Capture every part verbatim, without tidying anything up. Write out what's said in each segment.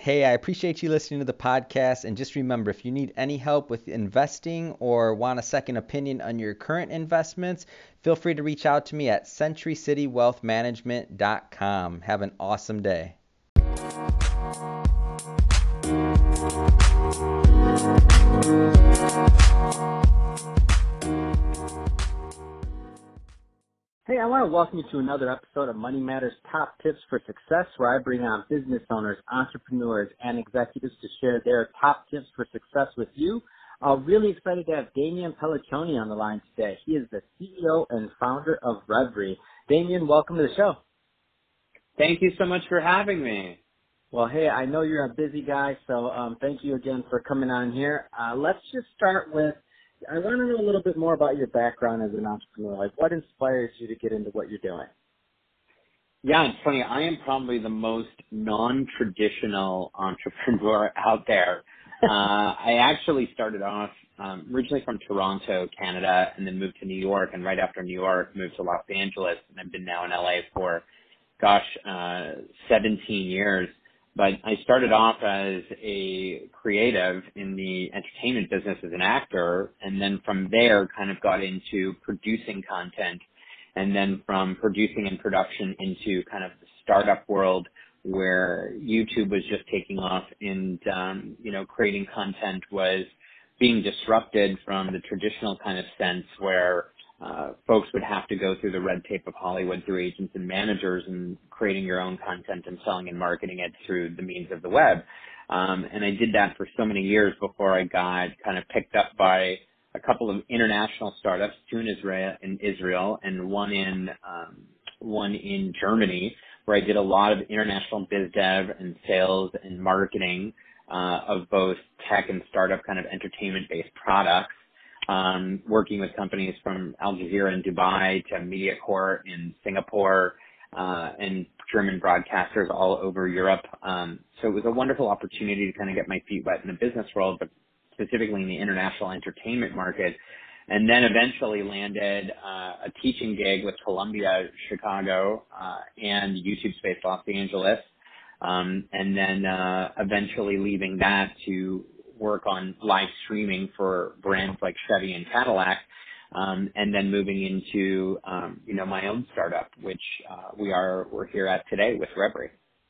Hey, I appreciate you listening to the podcast. And just remember, if you need any help with investing or want a second opinion on your current investments, feel free to reach out to me at century city wealth management dot com. Have an awesome day. Hey, I want to welcome you to another episode of Money Matters Top Tips for Success, where I bring on business owners, entrepreneurs, and executives to share their top tips for success with you. I'm really excited to have Damian Pelliccioni on the line today. He is the C E O and founder of Reverie. Damian, welcome to the show. Thank you so much for having me. Well, hey, I know you're a busy guy, so um, thank you again for coming on here. Uh, let's just start with, I want to know a little bit more about your background as an entrepreneur. Like, what inspires you to get into what you're doing? Yeah, it's funny. I am probably the most non-traditional entrepreneur out there. uh, I actually started off um, originally from Toronto, Canada, and then moved to New York. And right after New York, moved to Los Angeles, and I've been now in L A for, gosh, uh, seventeen years. But I started off as a creative in the entertainment business as an actor, and then from there kind of got into producing content, and then from producing and production into kind of the startup world where YouTube was just taking off, and um, you know, creating content was being disrupted from the traditional kind of sense where Uh, folks would have to go through the red tape of Hollywood through agents and managers and creating your own content and selling and marketing it through the means of the web. Um, and I did that for so many years before I got kind of picked up by a couple of international startups, two in Israel, in Israel and one in um, one in Germany, where I did a lot of international biz dev and sales and marketing uh, of both tech and startup kind of entertainment-based products. Um, working with companies from Al Jazeera in Dubai to MediaCorp in Singapore, uh, and German broadcasters all over Europe. Um, so it was a wonderful opportunity to kind of get my feet wet in the business world, but specifically in the international entertainment market. And then eventually landed uh, a teaching gig with Columbia, Chicago, uh, and YouTube Space Los Angeles. Um, and then uh, eventually leaving that to work on live streaming for brands like Chevy and Cadillac, um, and then moving into, um, you know, my own startup, which uh, we are, we're here at today with Reverie.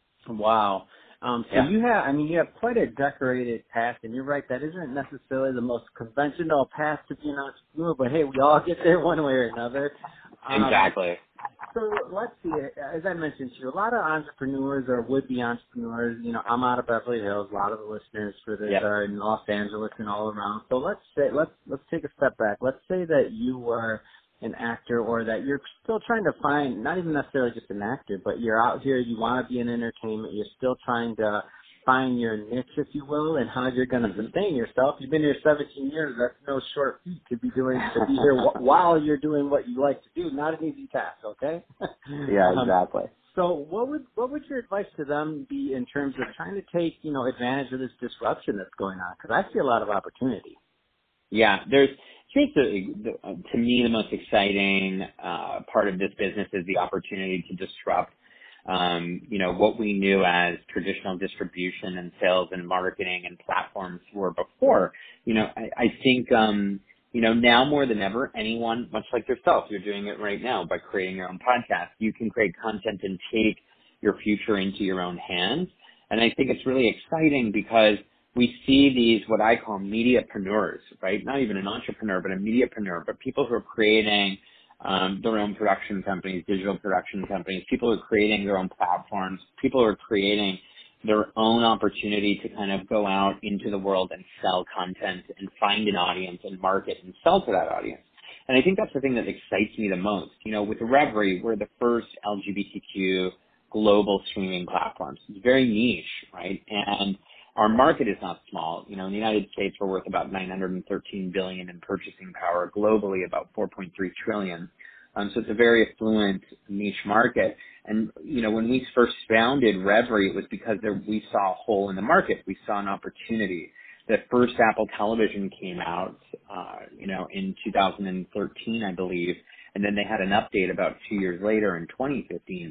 Wow. Um, so Yeah. you have, I mean, you have quite a decorated path, and you're right, that isn't necessarily the most conventional path to be an entrepreneur, but hey, we all get there one way or another. Um, Exactly. So let's see, as I mentioned to you, a lot of entrepreneurs or would-be entrepreneurs, you know, I'm out of Beverly Hills, a lot of the listeners for this Yep. are in Los Angeles and all around. So let's say, let's, let's take a step back. Let's say that you were an actor, or that you're still trying to find, not even necessarily just an actor, but you're out here, you want to be in entertainment, you're still trying to find your niche, if you will, and how you're going to sustain yourself. You've been here seventeen years. That's no short feat to be doing, to be here wh- while you're doing what you like to do. Not an easy task, okay? Yeah, um, exactly. so what would, what would your advice to them be in terms of trying to take, you know, advantage of this disruption that's going on? Because I see a lot of opportunity. Yeah, there's, here's the, the, to me, the most exciting uh, part of this business is the opportunity to disrupt Um, you know, what we knew as traditional distribution and sales and marketing and platforms were before. You know, I, I think, um, you know, now more than ever, anyone, much like yourself, you're doing it right now by creating your own podcast. You can create content and take your future into your own hands. And I think it's really exciting because we see these, what I call mediapreneurs, right? Not even an entrepreneur, but a mediapreneur, but people who are creating Um, their own production companies, digital production companies, people who are creating their own platforms, people who are creating their own opportunity to kind of go out into the world and sell content and find an audience and market and sell to that audience. And I think that's the thing that excites me the most. You know, with Reverie, we're the first L G B T Q global streaming platforms. It's very niche, right? And our market is not small. You know, in the United States, we're worth about nine hundred thirteen billion dollars in purchasing power. Globally, about four point three trillion dollars. Um, so it's a very affluent niche market. And, you know, when we first founded Reverie, it was because there, we saw a hole in the market. We saw an opportunity. The first Apple Television came out, uh, you know, in two thousand thirteen, I believe. And then they had an update about two years later in twenty fifteen.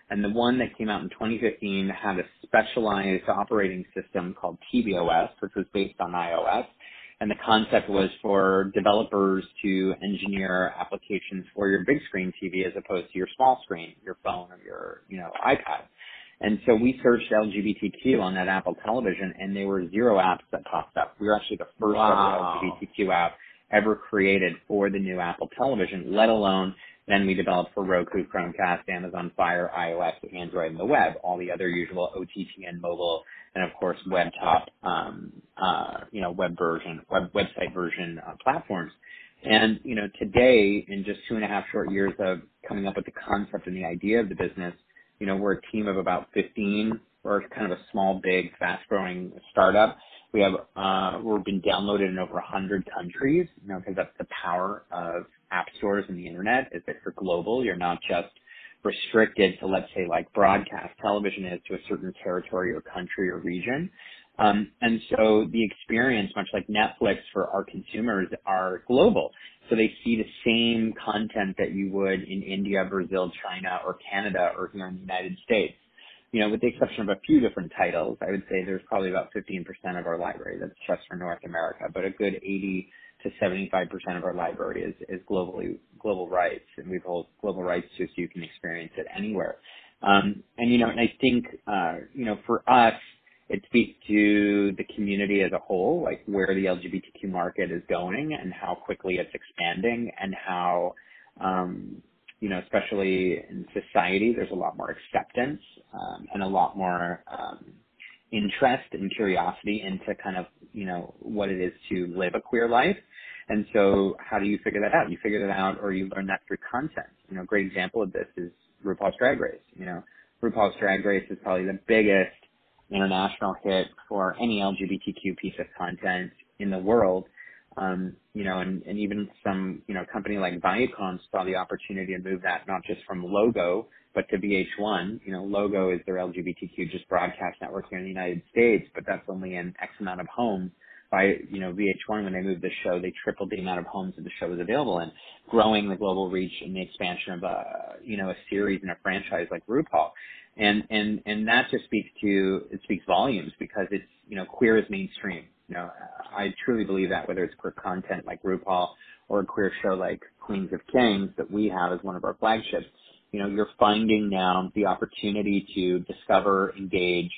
And the one that came out in twenty fifteen had a specialized operating system called tvOS, which was based on iOS. And the concept was for developers to engineer applications for your big screen T V as opposed to your small screen, your phone or your, you know, iPad. And so we searched L G B T Q on that Apple television, and there were zero apps that popped up. We were actually the first Wow. ever L G B T Q app ever created for the new Apple television, let alone then we developed for Roku, Chromecast, Amazon Fire, iOS, Android, and the web, all the other usual O T T and mobile, and of course web top, um, uh, you know, web version, web website version uh, platforms. And, you know, today, in just two and a half short years of coming up with the concept and the idea of the business, you know, we're a team of about fifteen. We're kind of a small, big, fast-growing startup. We have, uh, we've been downloaded in over one hundred countries, you know, because that's the power of app stores and the internet, is that you're global. You're not just restricted to, let's say, like broadcast television is to a certain territory or country or region. Um, and so the experience, much like Netflix for our consumers, are global. So they see the same content that you would in India, Brazil, China, or Canada, or here in the United States. You know, with the exception of a few different titles, I would say there's probably about fifteen percent of our library that's just for North America, but a good eighty to seventy-five percent of our library is, is globally, global rights, and we hold global rights to so you can experience it anywhere. Um, and, you know, and I think, uh, you know, for us, it speaks to the community as a whole, like where the L G B T Q market is going and how quickly it's expanding and how, um, you know, especially in society, there's a lot more acceptance um, and a lot more um, interest and curiosity into kind of, you know, what it is to live a queer life. And so how do you figure that out? You figure that out or you learn that through content. You know, a great example of this is RuPaul's Drag Race. You know, RuPaul's Drag Race is probably the biggest international hit for any L G B T Q piece of content in the world. Um, you know, and, and even some, you know, company like Viacom saw the opportunity to move that not just from Logo, but to V H one. You know, Logo is their L G B T Q just broadcast network here in the United States, but that's only in X amount of homes. By, you know, V H one, when they moved the show, they tripled the amount of homes that the show was available in, growing the global reach and the expansion of a, you know, a series and a franchise like RuPaul. And, and, and that just speaks to, it speaks volumes because it's, you know, queer is mainstream. You know, I truly believe that, whether it's queer content like RuPaul or a queer show like Queens of Kings that we have as one of our flagships, you know, you're finding now the opportunity to discover, engage,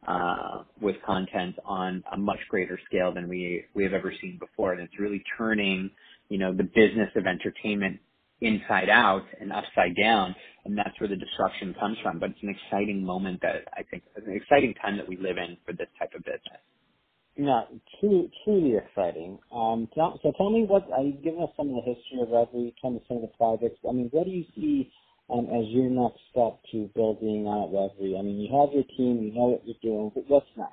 uh, with content on a much greater scale than we, we have ever seen before. And it's really turning, you know, the business of entertainment inside out and upside down. And that's where the disruption comes from. But it's an exciting moment that I think, it's an exciting time that we live in for this type of business. Yeah, truly, truly exciting. Um, tell, so tell me what, uh, you've given us some of the history of Reverie, tell me some of the projects. I mean, what do you see um, as your next step to building out Reverie? I mean, you have your team, you know what you're doing, but what's next?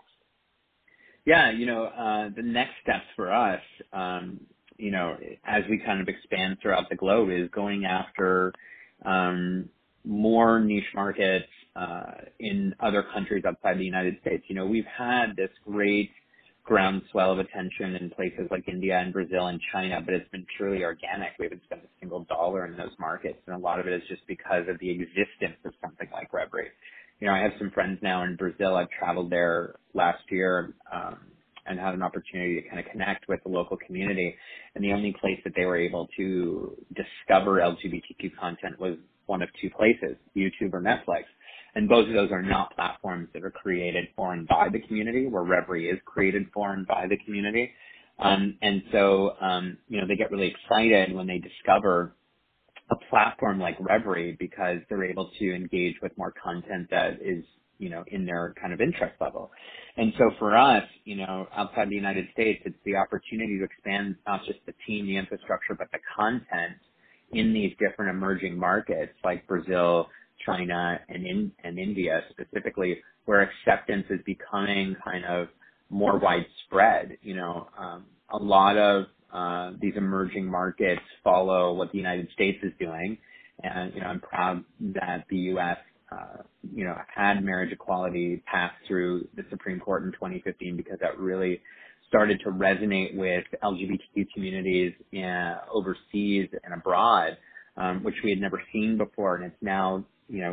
Yeah, you know, uh, the next steps for us, um, you know, as we kind of expand throughout the globe is going after um, more niche markets uh, in other countries outside the United States. You know, we've had this great groundswell of attention in places like India and Brazil and China, but it's been purely organic. We haven't spent a single dollar in those markets, and a lot of it is just because of the existence of something like Reverie. You know, I have some friends now in Brazil. I've traveled there last year um, and had an opportunity to kind of connect with the local community, and the only place that they were able to discover L G B T Q content was one of two places, YouTube or Netflix. And both of those are not platforms that are created for and by the community, where Reverie is created for and by the community. Um, and so, um, you know, they get really excited when they discover a platform like Reverie because they're able to engage with more content that is, you know, in their kind of interest level. And so for us, you know, outside the United States, it's the opportunity to expand not just the team, the infrastructure, but the content in these different emerging markets like Brazil, China, and in, and India specifically, where acceptance is becoming kind of more widespread. You know, um, a lot of uh, these emerging markets follow what the United States is doing, and you know, I'm proud that the U S Uh, you know, had marriage equality passed through the Supreme Court in twenty fifteen because that really started to resonate with L G B T Q communities in, overseas and abroad, um, which we had never seen before, and it's now, you know,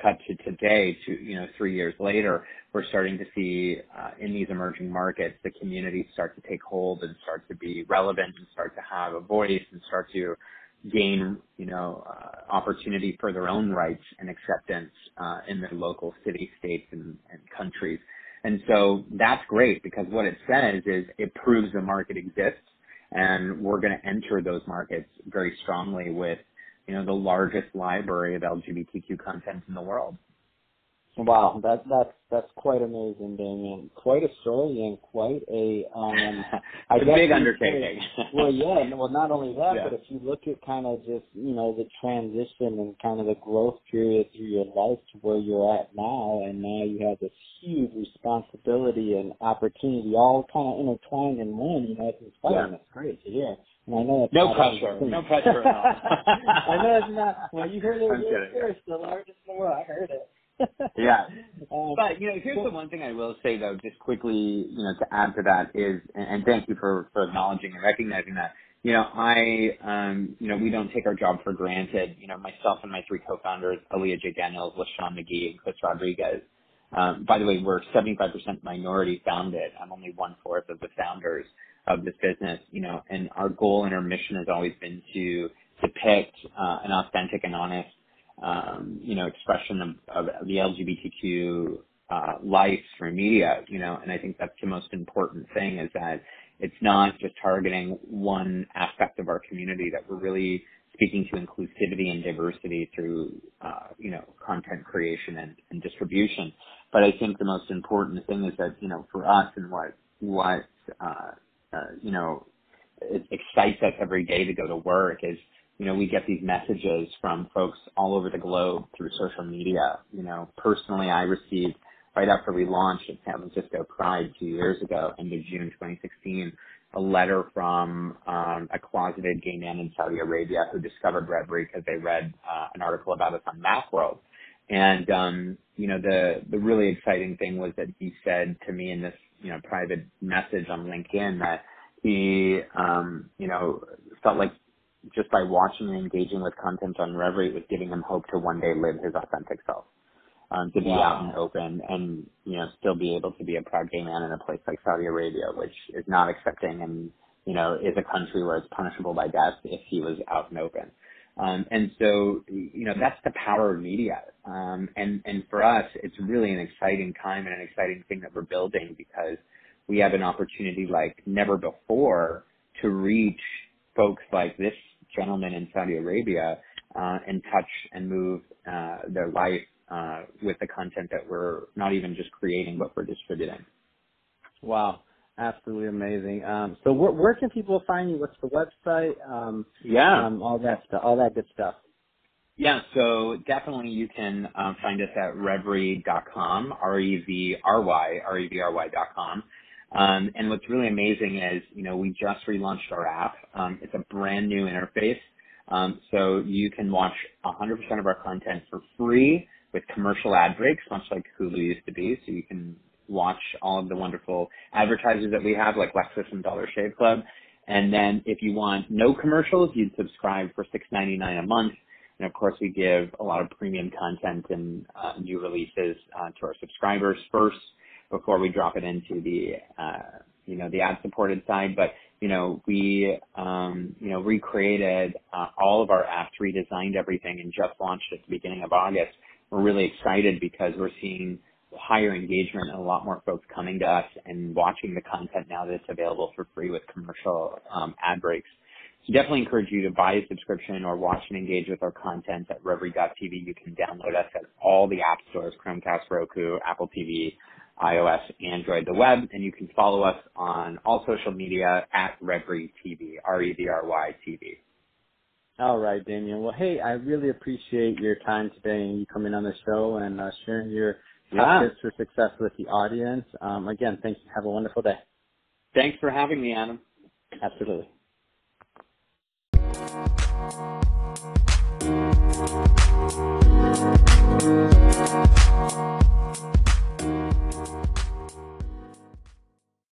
cut to today, to, you know, three years later, we're starting to see uh, in these emerging markets, the communities start to take hold and start to be relevant and start to have a voice and start to gain, you know, uh, opportunity for their own rights and acceptance uh, in their local city, states, and, and countries. And so that's great, because what it says is it proves the market exists, and we're going to enter those markets very strongly with, you know, the largest library of L G B T Q content in the world. Wow, that that's that's quite amazing, Damien. Quite a story and quite a um I it's a big undertaking. Well, yeah, well, not only that, yeah. but if you look at kind of just, you know, the transition and kind of the growth period through your life to where you're at now, and now you have this huge responsibility and opportunity all kind of intertwined in one, you know, it's inspiring. Yeah. It's great to hear. And I know it's no pressure, no pressure at all. I know it's not. Well, you heard it I'm here kidding. first, the largest in the world. I heard it. Yeah. Um, But, you know, here's the one thing I will say, though, just quickly, you know, to add to that is, and, and thank you for, for acknowledging and recognizing that, you know, I, um, you know, we don't take our job for granted. You know, myself and my three co-founders, Aaliyah J. Daniels, LaShawn McGee, and Chris Rodriguez. Um, by the way, we're seventy-five percent minority founded. I'm only one-fourth of the founders of this business, you know, and our goal and our mission has always been to depict uh, an authentic and honest Um, you know, expression of, of the L G B T Q uh, life through media, you know, and I think that's the most important thing, is that it's not just targeting one aspect of our community, that we're really speaking to inclusivity and diversity through, uh, you know, content creation and, and distribution. But I think the most important thing is that, you know, for us, and what, what, uh, uh, you know, it excites us every day to go to work is, you know, we get these messages from folks all over the globe through social media. You know, personally, I received, right after we launched at San Francisco Pride two years ago, end of June twenty sixteen, a letter from um, a closeted gay man in Saudi Arabia who discovered Reverie because they read uh, an article about us on Macworld. And, um, you know, the, the really exciting thing was that he said to me in this, you know, private message on LinkedIn that he, um, you know, felt like just by watching and engaging with content on Reverie, it was giving him hope to one day live his authentic self, um, to be wow. out and open and, you know, still be able to be a proud gay man in a place like Saudi Arabia, which is not accepting and, you know, is a country where it's punishable by death if he was out and open. Um, and so, you know, that's the power of media. Um, and, and for us, it's really an exciting time and an exciting thing that we're building, because we have an opportunity like never before to reach folks like this gentleman in Saudi Arabia uh, and touch and move uh, their life uh, with the content that we're not even just creating, but we're distributing. Wow, absolutely amazing. Um, so where, where can people find you? What's the website? Um, yeah, um, all that stuff, all that good stuff. Yeah, so definitely you can um, find us at reverie dot com, R E V R Y, R E V R Y dot com. Um, and what's really amazing is, you know, we just relaunched our app. Um, it's a brand new interface. Um, so you can watch one hundred percent of our content for free with commercial ad breaks, much like Hulu used to be. So you can watch all of the wonderful advertisers that we have, like Lexus and Dollar Shave Club. And then if you want no commercials, you'd subscribe for six ninety-nine a month. And of course, we give a lot of premium content and uh, new releases uh, to our subscribers first, before we drop it into the, uh, you know, the ad-supported side. But, you know, we, um, you know, recreated uh, all of our apps, redesigned everything, and just launched at the beginning of August. We're really excited because we're seeing higher engagement and a lot more folks coming to us and watching the content now that it's available for free with commercial um, ad breaks. So definitely encourage you to buy a subscription or watch and engage with our content at reverie dot t v. You can download us at all the app stores, Chromecast, Roku, Apple T V, iOS, Android, the web, and you can follow us on all social media at Reverie T V, R E V R Y T V. All right, Damien. Well, hey, I really appreciate your time today and you coming on the show and uh, sharing your top Yeah. tips for success with the audience. Um, again, thank you. Have a wonderful day. Thanks for having me, Adam. Absolutely.